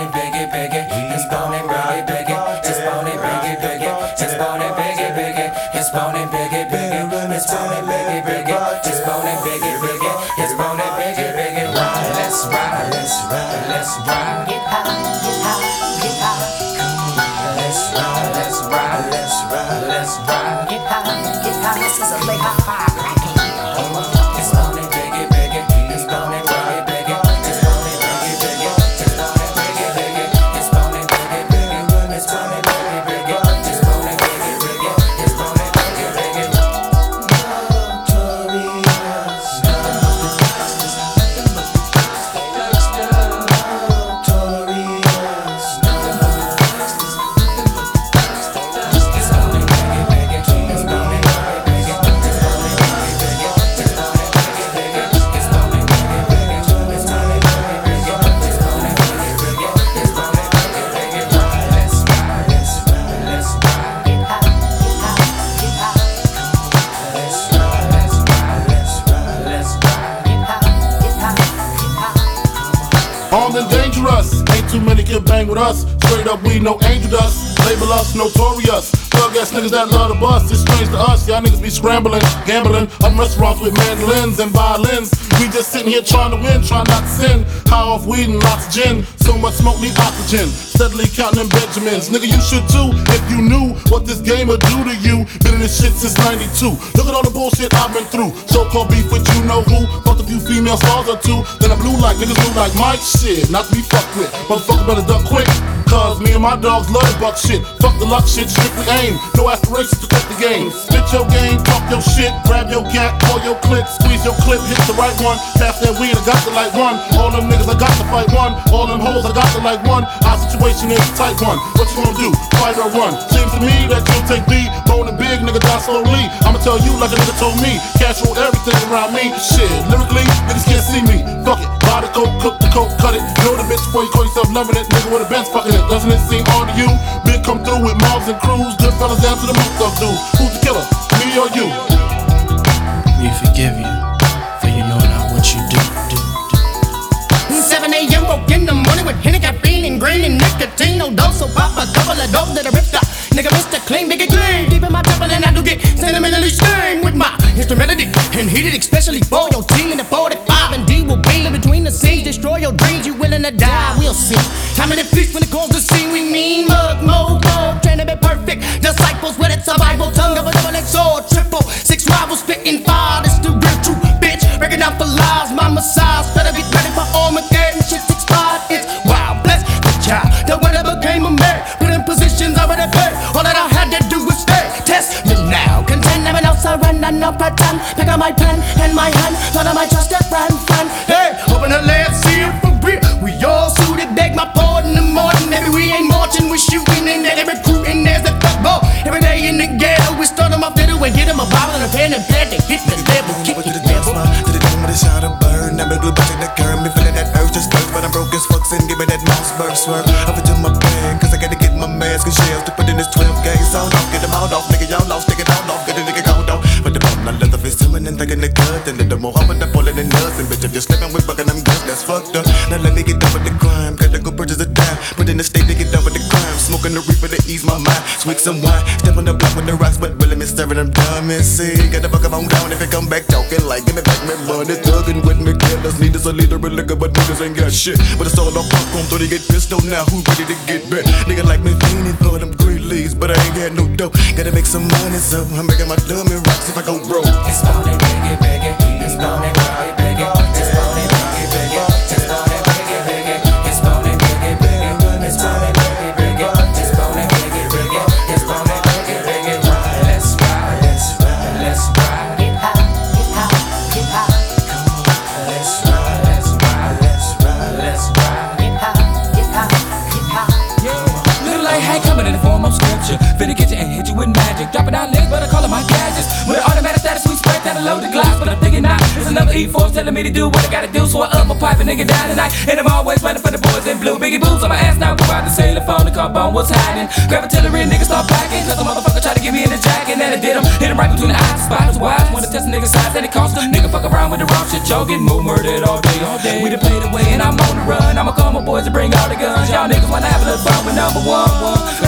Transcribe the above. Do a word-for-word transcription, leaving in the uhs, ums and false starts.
it, biggie, biggie. It's bone it, biggie, biggie. It's bone it, biggie, biggie. It's bone it, biggie, biggie. It's bone it, biggie, biggie. It's bone it, biggie, biggie. It's bone it, biggie, biggie. It's bone it, biggie, biggie. Ride, let's ride, let's ride, let's ride. Get high, get high, get high. Let's ride, let's ride, let's ride, let's ride. Get high, get high. This is a late high five. It's bone it, biggie, biggie. It's bone it, biggie, biggie. It's bone it, biggie, biggie. It's bone it, biggie, biggie. It's bone it, biggie, biggie. It's bone it, biggie, biggie. It's bone it, biggie, biggie. It's bone it, biggie, biggie. Armed and dangerous, ain't too many can bang with us. Straight up, we no angel dust. Label us notorious. Thug ass niggas that love to bust. It's strange to us, y'all niggas be scrambling, gambling. I'm restaurants with mandolins and violins. We just sitting here trying to win, trying not to sin. High off weed and lots of gin. So much smoke, need oxygen. Steadily counting them Benjamins. Nigga, you should too, if you knew what this game would do to you. Been in this shit since ninety-two. Look at all the bullshit I've been through. So-called beef with you know who. Fucked a few female stars or two. Then I blew like niggas blue like Mike. Shit, not to be fucked with. Motherfucker better duck quick. Cause me and my dogs love the buck shit. Fuck the luck shit, strictly aim. No aspirations to cut the game. Spit your game, talk your shit. Grab your gat, call your clip. Squeeze your clip, hit the right one. Pass that weed, I got the like one. All them niggas, I got to fight one. All them hoes, I got to like one. Our situation is a tight one. What you gonna do? Fight or run? Seems to me that you'll take B. Bone and big, nigga die slowly. I'ma tell you like a nigga told me. Cash roll everything around me. Shit, lyrically, niggas can't see me. Fuck it. Buy the coke, cook the coke, cut it. Know the bitch before you call yourself loving it. Nigga with a Benz fucking it. Doesn't it seem odd to you? Big come through with mobs and crews. Good fellas down to the moot stuff dudes. Who's the killer? Me or you? We forgive you, for you know not what you do, do, do. seven a m woke in the morning with Henny, caffeine, and green and nicotine. No dose, so pop a couple of dope that I ripped up. Nigga, Mister Clean, nigga clean. Deep in my temple and I do get sentimentally stained with my instrumentality and heated, especially for your team in the forty-five. And D will be in between the scenes, destroy your dreams. You willing to die? We'll see. Time in the feast when it calls to see. We mean mug, mo, mo, trying to be perfect. Disciples with it, survival, tongue of a double-edged sword, triple six rivals spitting fire. This the real true bitch, breaking out for lies. My massage better be ready for Armageddon. Shit's expired. It's wild, bless the child that when I became a man, put in positions already paid. All that I had to do was stay. Test me now. Contend never else I run and not pretend. Pick up my pen and my hand. None of my trusted friend, friend. Hey, open the last see it for real. We all suited, beg my pardon in the morning. Maybe we ain't marching, we shooting and they're recruiting. There's the football. Every day in the ghetto, we start them off the and get them a bottle and a pen and pad to hit the level. Kick to it, the dance floor, to the dome with a shot of burn. I'm a glue back in the curb, me feeling that urge just burst. But I'm broke as fucks and give me that mouse burst swerve. Up into my pen, cause I gotta get my mask and shells to put in this twelve gauge sound off. Get them out off, nigga, y'all lost, take it out off, get a nigga called off. But the bottom, I leather is swimming and thinking the cut. And then the more I'm in the pulling and nothing. Bitch, if you're slipping with bucking them guts, that's fucked up. Now let me get done with the crime, gotta go purchase a dime. Put in the state to get done with the crime. Smoking the reaper to ease my mind. Swig some wine, step on the block with the rocks, but really me stirring them dumb and see. Gotta fuck them on down if you come back talking like, give me back my money. Thugging with me, killers need us a leader of liquor, but niggas ain't got shit. But it's all on popcorn, so they get pissed on now. Who ready to get back? Nigga like me fiending for them green leaves, but I ain't got no dough. Gotta make some money, so I'm making my dummy rocks if I go broke. It's bone it, biggie, biggie. It's bone it, biggie, biggie. It's bone it, biggie, biggie. It's bone it, biggie, biggie. It's bone it, biggie, biggie. It's bone it, biggie, biggie. It's bone it, biggie, biggie. It's bone it, biggie, biggie. Ride, let's ride, let's ride, let's ride. get high, get high, get high. Come on, let's ride, let's ride, let's ride, let's ride. Get high, get high, get high. Little light hat coming in the form of scripture. Finna get you and hit you with magic. Dropping down legs, but I call it my gadgets. With an automatic status, we spread down a loaded glass. But I'm thinking now, it's another E four telling me to do what I gotta do. So I up my pipe and nigga down tonight. And I'm always running for the boys in blue. Biggie boots on my ass now. Go out the cellular phone to call on what's happening. Grab artillery, niggas start packing. Cause a motherfucker tried to get me in the jacket. And I did him. Hit him right between the eyes. Spiders wise. Wanna test a nigga size and it cost him. Nigga fuck around with the wrong shit. Y'all getting more murdered all day, all day. We done played away and I'm on the run. I'ma call my boys to bring all the guns. Y'all y'all niggas wanna have a little fun with number one, one.